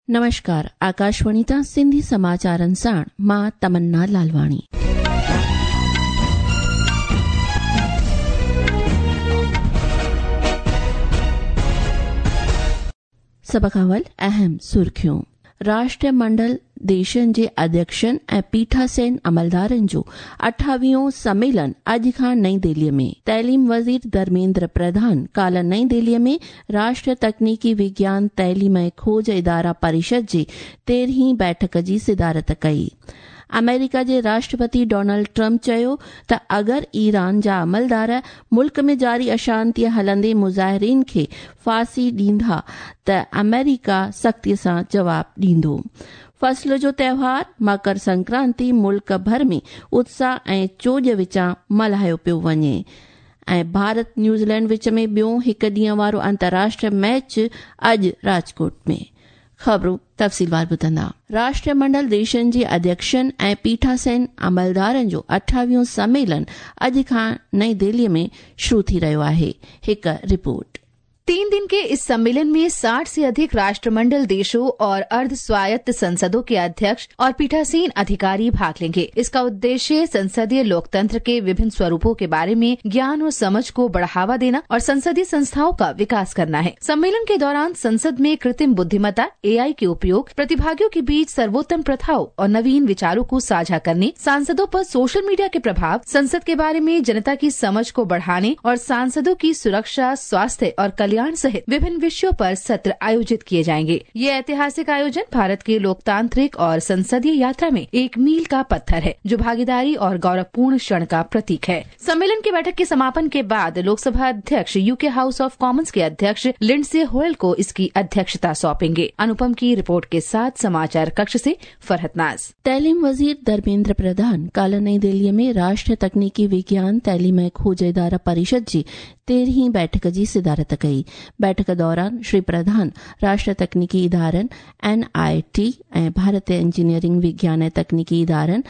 नमस्कार। आकाशवाणी तां सिंधी समाचारनि साण मां तमन्ना लालवाणी। सभ खां अवल अहम सुर्खियूं। राष्ट्रमंडल देशनि जे अध्यक्षनि ऐं पीठासीन अमलदारनि जो 28हों सम्मेलन अॼु खां नईं दिल्लीअ में। तइलीम वज़ीर धर्मेंद्र प्रधान काल्ह नईं दिल्लीअ में राष्ट्रीय तकनीकी विज्ञान तइलीम ऐं खोज इदारा परिषद जी 13हीं बैठक जी सिदारत कई। अमेरिका जे राष्ट्रपति डोनाल्ड ट्रंप चयो त अगरि ईरान जा अमलदार मुल्क में जारी अशांतीअ हलंदे मुज़ाहिरीन खे फांसी ॾींदा त अमेरिका सख़्तीअ सां जवाब ॾींदो। फसल जो त्योहार मकर संक्रांति मुल्क भर में उत्साह ऐं चोज विचां मल्हायो पियो वञे ऐं भारत न्यूज़ीलैंड विच में ॿियो हिकु ॾींहं वारो अंतर्राष्ट्रीय मैच अॼु राजकोट में। ख़बरूं तफ़सीलवार ॿुधंदा। राष्ट्रमंडल देशनि जे अध्यक्षनि ऐं पीठासीन अमलदारनि जो 28हों सम्मेलन अॼु खां नईं दिल्लीअ में शुरू थी रहियो आहे। हिकु रिपोर्ट। 3 दिन के इस सम्मेलन में 60 से अधिक राष्ट्रमंडल देशों और अर्ध स्वायत्त संसदों के अध्यक्ष और पीठासीन अधिकारी भाग लेंगे। इसका उद्देश्य संसदीय लोकतंत्र के विभिन्न स्वरूपों के बारे में ज्ञान और समझ को बढ़ावा देना और संसदीय संस्थाओं का विकास करना है। सम्मेलन के दौरान संसद में कृत्रिम बुद्धिमत्ता AI के उपयोग, प्रतिभागियों के बीच सर्वोत्तम प्रथाओं और नवीन विचारों को साझा करने, सांसदों पर सोशल मीडिया के प्रभाव, संसद के बारे में जनता की समझ को बढ़ाने और सांसदों की सुरक्षा, स्वास्थ्य और कल्याण सहित विभिन्न विषयों पर सत्र आयोजित किए जाएंगे। ये ऐतिहासिक आयोजन भारत के लोकतांत्रिक और संसदीय यात्रा में एक मील का पत्थर है, जो भागीदारी और गौरवपूर्ण क्षण का प्रतीक है। सम्मेलन की बैठक के समापन के बाद लोकसभा अध्यक्ष यूके हाउस ऑफ कॉमन्स के अध्यक्ष लिंडसे होयल को इसकी अध्यक्षता सौंपेंगे। अनुपम की रिपोर्ट के साथ समाचार कक्ष से फरहत नाज। तइलीम वज़ीर धर्मेंद्र प्रधान काल्ह नईं दिल्लीअ में राष्ट्रीय तकनीकी विज्ञान तइलीम ऐं खोज इदारा परिषद जी 13हीं बैठक जी सिदारत कई। बैठक दौरान श्री प्रधान राष्ट्रीय तकनीकी इदारनि NIT ऐं भारतीय इंजीनियरिंग विज्ञान ऐं तकनीकी इदारनि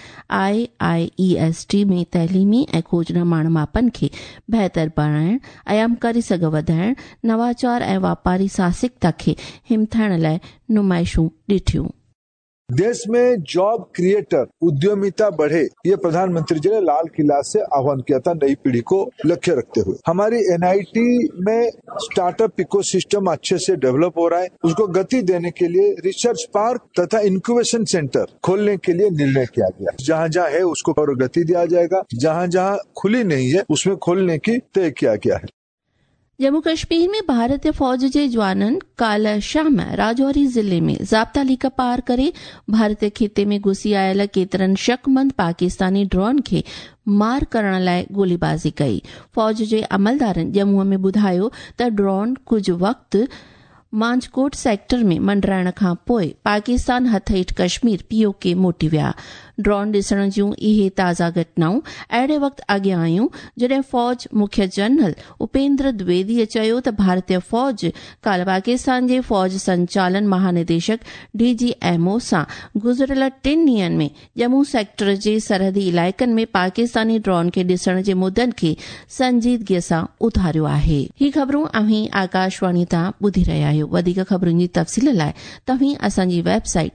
IIEST में तइलीमी ऐं खोजना मापन खे बहितर बणाइण, आयामकारी सघ वधाइण, नवाचार ऐं वापारी साहसिकता खे हिमथाइण लाइ नुमाइशूं ॾिठियूं। देश में जॉब क्रिएटर उद्यमिता बढ़े, ये प्रधानमंत्री जी ने लाल किला से आह्वान किया था नई पीढ़ी को लक्ष्य रखते हुए। हमारी NIT में स्टार्टअप इकोसिस्टम अच्छे से डेवलप हो रहा है। उसको गति देने के लिए रिसर्च पार्क तथा इंक्यूबेशन सेंटर खोलने के लिए निर्णय किया गया। जहाँ जहाँ है उसको और गति दिया जाएगा, जहाँ जहाँ खुली नहीं है उसमें खोलने की तय किया गया है। जम्मू कश्मीर में भारतीय फौज जे जवाननि काल्ह शाम राजौरी ज़िले में ज़ाब्ता लीक पार करे भारतीय खिते में घुसी आयल केतिरनि शकमंद पाकिस्तानी ड्रोन खे मार करण लाइ गोलीबाज़ी कई। फौज जे अमलदारनि जम्मूअ में ॿुधायो त ड्रोन कुझु वक़्तु मांजकोट सेक्टर में मंडराइण खां पोइ पाकिस्तान हथ हेठि कश्मीर POK मोटी विया। ड्रोन ॾिसण जूं इहे ताज़ा घटनाऊं अहिड़े वक़्तु अॻियां आयूं जॾहिं फौज मुख्य जनरल उपेंद्र द्विवेदीअ चयो त भारतीय फौज काल्ह पाकिस्तान जे फौज संचालन महानिदेशक DGMO सां गुज़िरियल 3 ॾींहनि में जम्मू सेक्टर जे सरहदी इलाइक़नि में पाकिस्तानी ड्रोन खे ॾिसण जे मुद्दनि खे संजीदगीअ सां उथारियो आहे। ही ख़बरूं अव्हीं आकाशवाणी तां ॿुधी रहिया आहियो। वधीक ख़बरुनि जी तफ़सील लाइ तव्हीं असांजी वेबसाइट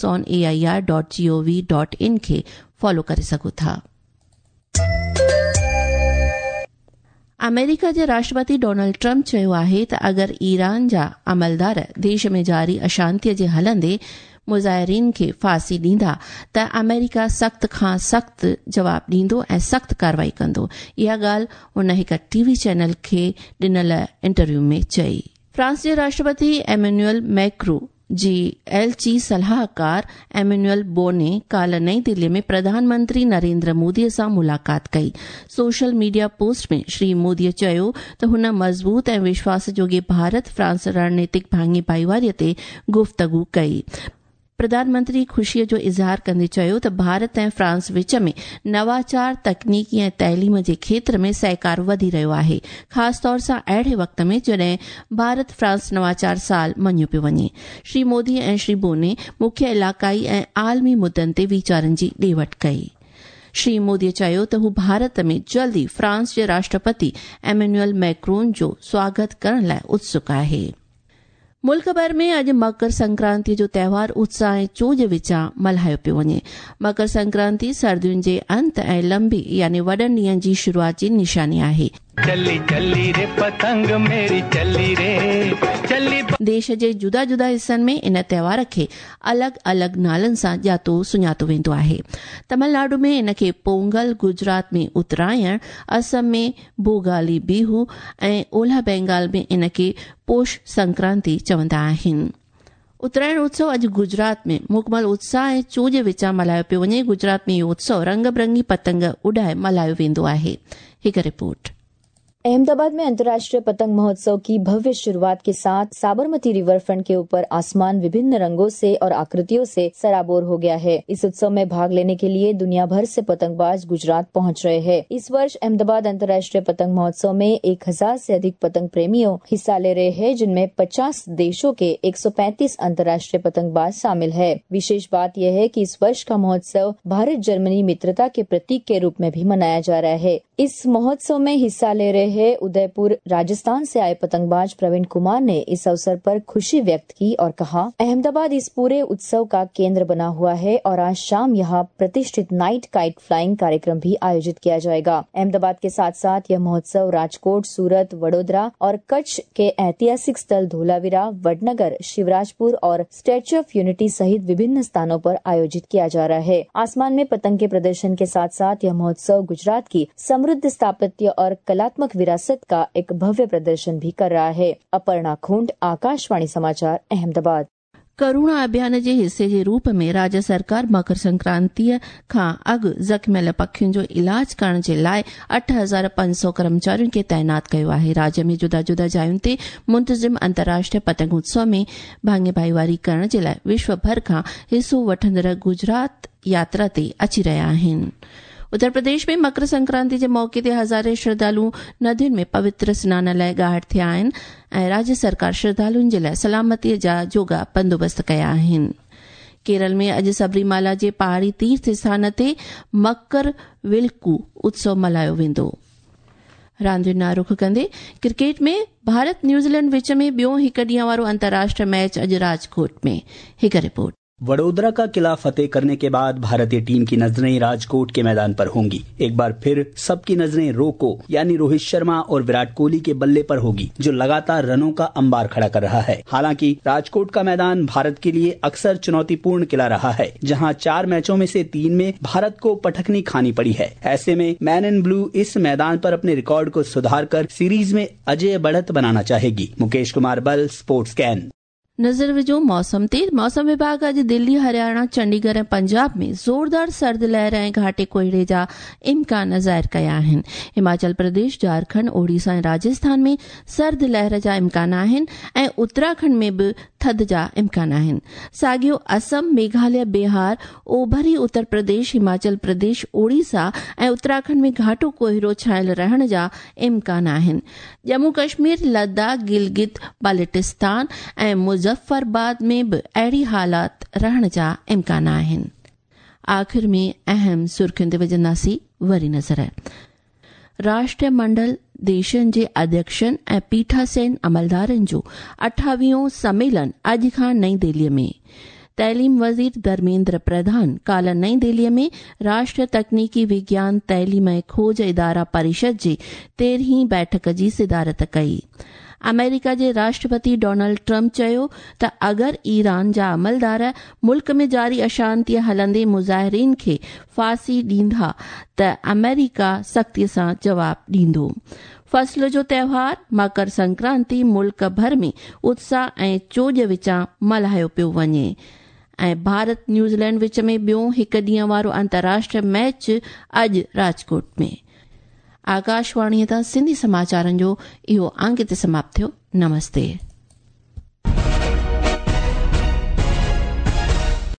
newsonair.gov.in खे फॉलो करे सघो था। अमेरिका जे राष्ट्रपति डोनाल्ड ट्रंप चयो आहे त अगरि ईरान जा अमलदार देश में जारी अशांतीअ जे हलंदे मुज़ाहिरीन खे फांसी ॾींदा त अमेरिका सख़्त खां सख़्त जवाब ॾींदो ऐं सख़्त कार्रवाई कंदो। इहा ॻाल्हि उन हिकु TV चैनल खे ॾिनल इंटरव्यू में चई। फ्रांस जे राष्ट्रपति एमेनुअल मैक्रो जी एलची सलाहकार एमेनुअल बोने काल्ह नईं दिल्ली में प्रधानमंत्री नरेंद्र मोदीअ सां मुलाक़ात कई। सोशल मीडिया पोस्ट में श्री मोदीअ चयो त हुन मज़बूत ऐं विश्वास जोगे भारत फ्रांस रणनीतिक भाङी भाईवारीअ ते गुफ़्तगू कई। प्रधानमंत्री ख़ुशीअ जो इज़हार कंदे चयो त भारत ऐं फ्रांस विच में नवाचार, तकनीकी ऐं तइलीम जे खेत्र में सहकार वधी रहियो आहे, ख़ासि तौर सां अहिड़े वक़्त में जॾहिं भारत फ्रांस नवाचार साल मञियो पियो वञे। श्री मोदी ऐं श्री बोने मुख्य इलाक़ाई ऐं आलमी मुद्दनि ते वीचारनि जी ॾेवट कई। श्री मोदीअ चयो त हू भारत में जल्दी फ्रांस जे राष्ट्रपति एमेनुअल मैक्रोन जो स्वागत करण लाइ उत्सुक आहे। मुल्क भर में अॼु मकर संक्रांति जो त्योहार उत्साह ऐं चोज विचां मल्हायो पियो वञे। मकर संक्रांति सर्दियुनि जे अंत ऐं लंबी यानी वॾनि ॾींहनि जी शुरूआत जी निशानी आहे। चली चली रे पतंग मेरी चली रे चली। देश जे जुदा जुदा हिस्सनि में इन त्योहार खे अलॻि अलॻि नालनि सां ॼातो सुञातो वेंदो आहे। तमिलनाडु में इन खे पोंगल, गुजरात में उत्तरायण, असम में भोगाली बिहू ऐं ओलह बंगाल में इन खे पोष संक्रांति चवंदा आहिनि। उत्तरायण उत्सव अॼु गुजरात में मुकमल उत्साह ऐं चोज विचां मल्हायो पियो वञे। गुजरात में इहो उत्सव रंग बिरंगी पतंग उॾाए मल्हायो वेंदो आहे। हिकु रिपोर्ट। अहमदाबाद में अंतर्राष्ट्रीय पतंग महोत्सव की भव्य शुरुआत के साथ साबरमती रिवर फ्रंट के ऊपर आसमान विभिन्न रंगों से और आकृतियों से सराबोर हो गया है। इस उत्सव में भाग लेने के लिए दुनिया भर से पतंगबाज गुजरात पहुंच रहे हैं। इस वर्ष अहमदाबाद अंतर्राष्ट्रीय पतंग महोत्सव में 1000 से अधिक पतंग प्रेमियों हिस्सा ले रहे हैं, जिनमें 50 देशों के 135 अंतर्राष्ट्रीय पतंगबाज शामिल है। विशेष बात यह है कि इस वर्ष का महोत्सव भारत जर्मनी मित्रता के प्रतीक के रूप में भी मनाया जा रहा है। इस महोत्सव में हिस्सा ले रहे उदयपुर राजस्थान से आए पतंगबाज प्रवीण कुमार ने इस अवसर पर खुशी व्यक्त की और कहा, अहमदाबाद इस पूरे उत्सव का केंद्र बना हुआ है और आज शाम यहाँ प्रतिष्ठित नाइट काइट फ्लाइंग कार्यक्रम भी आयोजित किया जाएगा। अहमदाबाद के साथ साथ यह महोत्सव राजकोट, सूरत, वडोदरा और कच्छ के ऐतिहासिक स्थल धोलावीरा, वडनगर, शिवराजपुर और स्टैच्यू ऑफ यूनिटी सहित विभिन्न स्थानों पर आयोजित किया जा रहा है। आसमान में पतंग के प्रदर्शन के साथ साथ यह महोत्सव गुजरात की समृद्ध स्थापत्य और कलात्मक विरासत का एक भव्य प्रदर्शन भी कर रहा है। अपर्णा खुंड, आकाशवाणी समाचार, अहमदाबाद। करुणा अभियान जे हिस्से जे रूप में राज्य सरकार मकर संक्रांति खां अॻु ज़ख़्मियल पखियुनि जो इलाज करण जे लाइ 8500 कर्मचारियुनि खे तैनात कयो आहे। राज्य में जुदा जुदा जायुनि ते मुंतज़िम अंतर्राष्ट्रीय पतंग उत्सव में भाङे भाईवारी करण जे लाइ विश्व भर खां हिस्सो वठंदड़ गुजरात यात्रा ते अची रहिया आहिनि। उत्तर प्रदेश में मकर संक्रांति जे मौके ते हज़ारे श्रद्धालु नदियुनि में पवित्र सनान लाइ ॻाढ़ थिया आहिनि ऐं राज्य सरकार श्रद्धालुनि जे लाइ सलामतीअ जा जोगा बंदोबस्त कया आहिनि। केरल में अॼु सबरीमाला जे पहाड़ी तीर्थ स्थान ते मकर विलकू उत्सव मल्हायो वेंदो। रांदियुनि ना रुख कंदे क्रिकेट में भारत न्यूज़ीलैंड विच में ॿियो हिकु ॾींहं वारो अंतर्राष्ट्रीय मैच अॼु राजकोट में। हिकु रिपोर्ट। वडोदरा का किला फतेह करने के बाद भारतीय टीम की नजरें राजकोट के मैदान पर होंगी। एक बार फिर सबकी नजरें रोको यानी रोहित शर्मा और विराट कोहली के बल्ले पर होगी, जो लगातार रनों का अंबार खड़ा कर रहा है। हालांकि राजकोट का मैदान भारत के लिए अक्सर चुनौतीपूर्ण किला रहा है, जहां 4 मैचों में से 3 में भारत को पटखनी खानी पड़ी है। ऐसे में मैन इन ब्लू इस मैदान पर अपने रिकॉर्ड को सुधार कर सीरीज में अजेय बढ़त बनाना चाहेगी। मुकेश कुमार बल, स्पोर्ट्स कैन। नज़र विझो मौसम ते। मौसम विभाग अॼु दिल्ली, हरियाणा, चंडीगढ़ ऐं पंजाब में ज़ोरदार सर्द लहर ऐं घाटे कोहीड़े जा इम्कान ज़ाहिर कया आहिनि। हिमाचल प्रदेश, झारखंड, ओडिशा ऐं राजस्थान में सर्द लहर जा इम्कान आहिनि ऐं उत्तराखंड में बि थधि जा इम्कान आहिनि। साॻियो असम, मेघालय, बिहार, ओभरी उत्तर प्रदेश, हिमाचल प्रदेश, ओडिशा ऐं उत्तराखंड में घाटो कोहीड़ो छायल रहण जा इम्कान आहिनि। जम्मू कश्मीर, लद्दाख, गिलगित बाल्टिस्तान ऐं मुज़फ्फराबाद में बि अहिड़ी हालात रहण जा इम्कान आहिनि। आख़िर में अहम सुर्खियुनि ते विझंदासीं वरी नज़र। राष्ट्रमंडल देशनि जे अध्यक्षनि ऐं पीठासीन अमलदारनि जो 28हों सम्मेलन अॼु खां नई दिल्लीअ में। तैलीम वज़ीर धर्मेंद्र प्रधान काल्ह नई दिल्लीअ में राष्ट्रीय तकनीकी विज्ञान तैलीम ऐं खोज इदारा परिषद जे 13हीं बैठक जी सिदारत कई। अमेरिका जे राष्ट्रपति डोनाल्ड ट्रंप चयो त अगरि ईरान जा अमलदार मुल्क में जारी अशांतीअ हलंदे मुज़ाहिरीन खे फांसी ॾींदा त अमेरिका सख़्तीअ सां जवाब ॾींदो। फसल जो त्योहार मकर संक्रांति मुल्क भर में उत्साह ऐं चोज विचां मल्हायो पियो वञे ऐं भारत न्यूज़ीलैंड विच में ॿियो हिकु ॾींहं वारो अंतर्राष्ट्रीय मैच अॼु राजकोट में। आकाशवाणीअ तां सिंधी समाचारनि जो इहो अंक ते समाप्त थियो। नमस्ते।